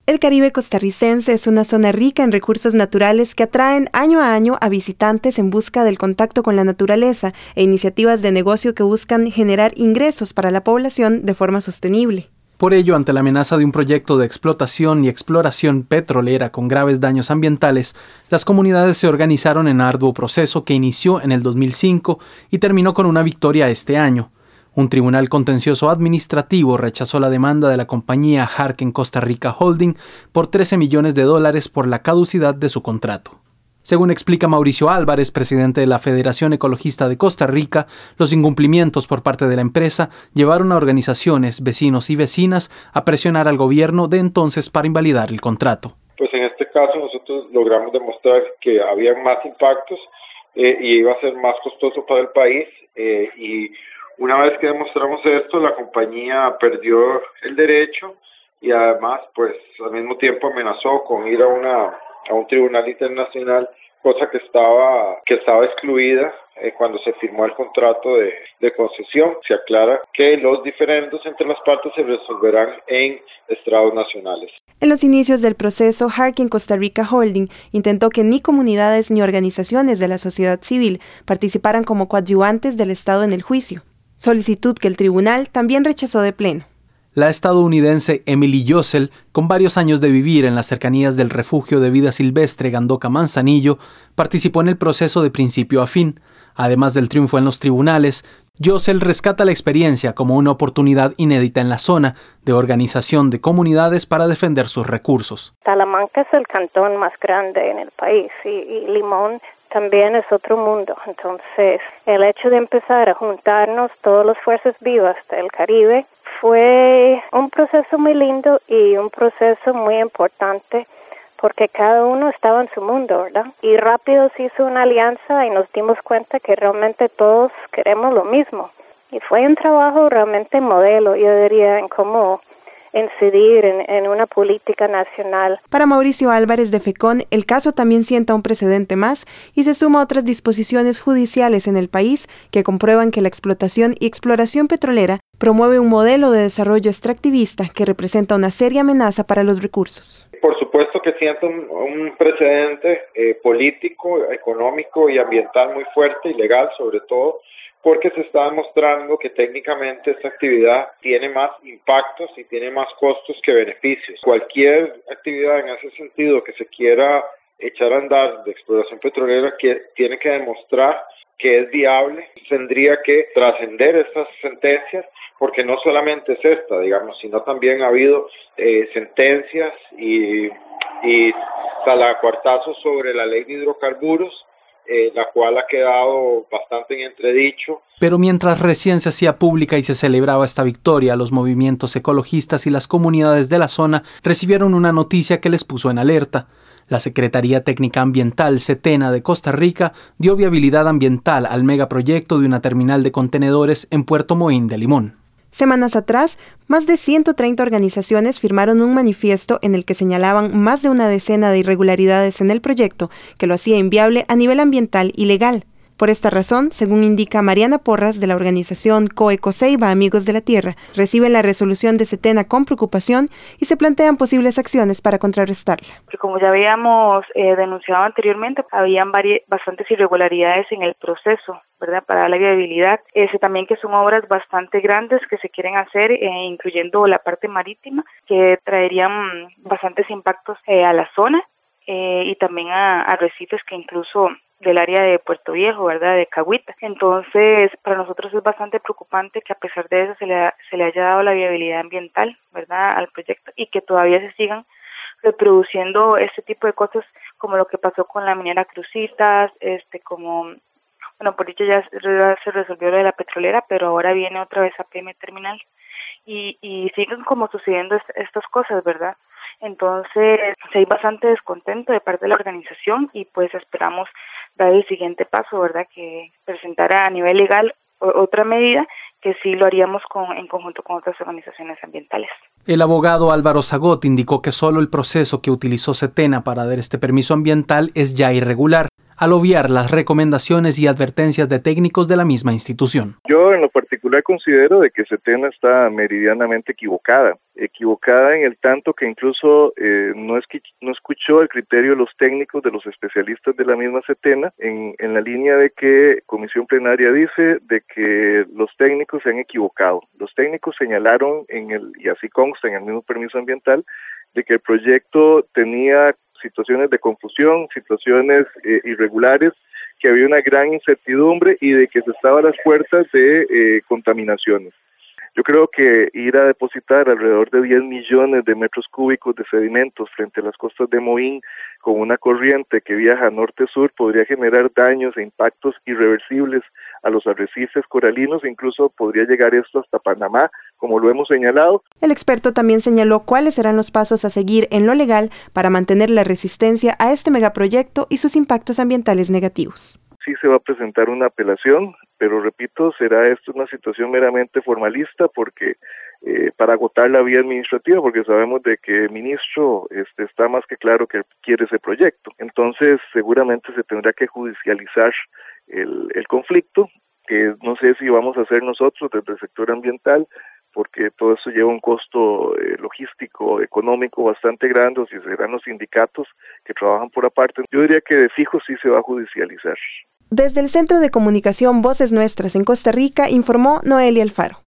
El Caribe costarricense es una zona rica en recursos naturales que atraen año a año a visitantes en busca del contacto con la naturaleza e iniciativas de negocio que buscan generar ingresos para la población de forma sostenible. Por ello, ante la amenaza de un proyecto de explotación y exploración petrolera con graves daños ambientales, las comunidades se organizaron en arduo proceso que inició en el 2005 y terminó con una victoria este año. Un tribunal contencioso administrativo rechazó la demanda de la compañía Harken Costa Rica Holding por $13 millones por la caducidad de su contrato. Según explica Mauricio Álvarez, presidente de la Federación Ecologista de Costa Rica, los incumplimientos por parte de la empresa llevaron a organizaciones, vecinos y vecinas a presionar al gobierno de entonces para invalidar el contrato. Pues en este caso nosotros logramos demostrar que había más impactos y iba a ser más costoso para el país y una vez que demostramos esto, la compañía perdió el derecho y además, pues al mismo tiempo amenazó con ir a un tribunal internacional, cosa que estaba excluida cuando se firmó el contrato de concesión. Se aclara que los diferendos entre las partes se resolverán en estrados nacionales. En los inicios del proceso, Harken Costa Rica Holding intentó que ni comunidades ni organizaciones de la sociedad civil participaran como coadyuvantes del Estado en el juicio, solicitud que el tribunal también rechazó de pleno. La estadounidense Emily Yossel, con varios años de vivir en las cercanías del refugio de vida silvestre Gandoca Manzanillo, participó en el proceso de principio a fin. Además del triunfo en los tribunales, Yossel rescata la experiencia como una oportunidad inédita en la zona de organización de comunidades para defender sus recursos. Talamanca es el cantón más grande en el país y Limón también es otro mundo. Entonces, el hecho de empezar a juntarnos todas las fuerzas vivas del Caribe fue un proceso muy lindo y un proceso muy importante porque cada uno estaba en su mundo, ¿verdad? Y rápido se hizo una alianza y nos dimos cuenta que realmente todos queremos lo mismo. Y fue un trabajo realmente modelo, yo diría, en cómo incidir en una política nacional. Para Mauricio Álvarez de FECON, el caso también sienta un precedente más y se suma a otras disposiciones judiciales en el país que comprueban que la explotación y exploración petrolera promueve un modelo de desarrollo extractivista que representa una seria amenaza para los recursos. Por supuesto que sienta un precedente político, económico y ambiental muy fuerte y legal sobre todo, porque se está demostrando que técnicamente esta actividad tiene más impactos y tiene más costos que beneficios. Cualquier actividad en ese sentido que se quiera echar a andar de exploración petrolera que tiene que demostrar que es viable, tendría que trascender estas sentencias, porque no solamente es esta, digamos, sino también ha habido sentencias y talacuartazos sobre la ley de hidrocarburos, la cual ha quedado bastante en entredicho. Pero mientras recién se hacía pública y se celebraba esta victoria, los movimientos ecologistas y las comunidades de la zona recibieron una noticia que les puso en alerta. La Secretaría Técnica Ambiental, SETENA, de Costa Rica, dio viabilidad ambiental al megaproyecto de una terminal de contenedores en Puerto Moín de Limón. Semanas atrás, más de 130 organizaciones firmaron un manifiesto en el que señalaban más de una decena de irregularidades en el proyecto que lo hacía inviable a nivel ambiental y legal. Por esta razón, según indica Mariana Porras de la organización COECOCEIBA Amigos de la Tierra, reciben la resolución de SETENA con preocupación y se plantean posibles acciones para contrarrestarla. Como ya habíamos denunciado anteriormente, habían bastantes irregularidades en el proceso, ¿verdad? Para la viabilidad. También que son obras bastante grandes que se quieren hacer, incluyendo la parte marítima, que traerían bastantes impactos a la zona y también a arrecifes que incluso del área de Puerto Viejo, ¿verdad? De Cahuita. Entonces, para nosotros es bastante preocupante que a pesar de eso se le haya dado la viabilidad ambiental, ¿verdad? Al proyecto y que todavía se sigan reproduciendo este tipo de cosas como lo que pasó con la minera Cruzitas, por dicho ya se resolvió lo de la petrolera, pero ahora viene otra vez APM Terminal y siguen como sucediendo estas cosas, ¿verdad? Entonces, hay bastante descontento de parte de la organización y pues esperamos dar el siguiente paso, ¿verdad? Que presentara a nivel legal otra medida que sí lo haríamos en conjunto con otras organizaciones ambientales. El abogado Álvaro Zagot indicó que solo el proceso que utilizó SETENA para dar este permiso ambiental es ya irregular. al obviar las recomendaciones y advertencias de técnicos de la misma institución. Yo en lo particular considero de que Setena está meridianamente equivocada en el tanto que incluso no escuchó el criterio de los técnicos, de los especialistas de la misma Setena, en la línea de que Comisión Plenaria dice de que los técnicos se han equivocado. Los técnicos señalaron, y así consta en el mismo permiso ambiental, de que el proyecto tenía situaciones de confusión, situaciones irregulares, que había una gran incertidumbre y de que se estaba a las puertas de contaminaciones. Yo creo que ir a depositar alrededor de 10 millones de metros cúbicos de sedimentos frente a las costas de Moín con una corriente que viaja norte-sur podría generar daños e impactos irreversibles a los arrecifes coralinos, incluso podría llegar esto hasta Panamá, como lo hemos señalado. El experto también señaló cuáles serán los pasos a seguir en lo legal para mantener la resistencia a este megaproyecto y sus impactos ambientales negativos. Sí se va a presentar una apelación, pero repito, será esto una situación meramente formalista porque para agotar la vía administrativa, porque sabemos de que el ministro está más que claro que quiere ese proyecto. Entonces seguramente se tendrá que judicializar el conflicto, que no sé si vamos a hacer nosotros desde el sector ambiental, porque todo eso lleva un costo logístico, económico bastante grande, o si serán los sindicatos que trabajan por aparte. Yo diría que de fijo sí se va a judicializar. Desde el Centro de Comunicación Voces Nuestras en Costa Rica, informó Noelia Alfaro.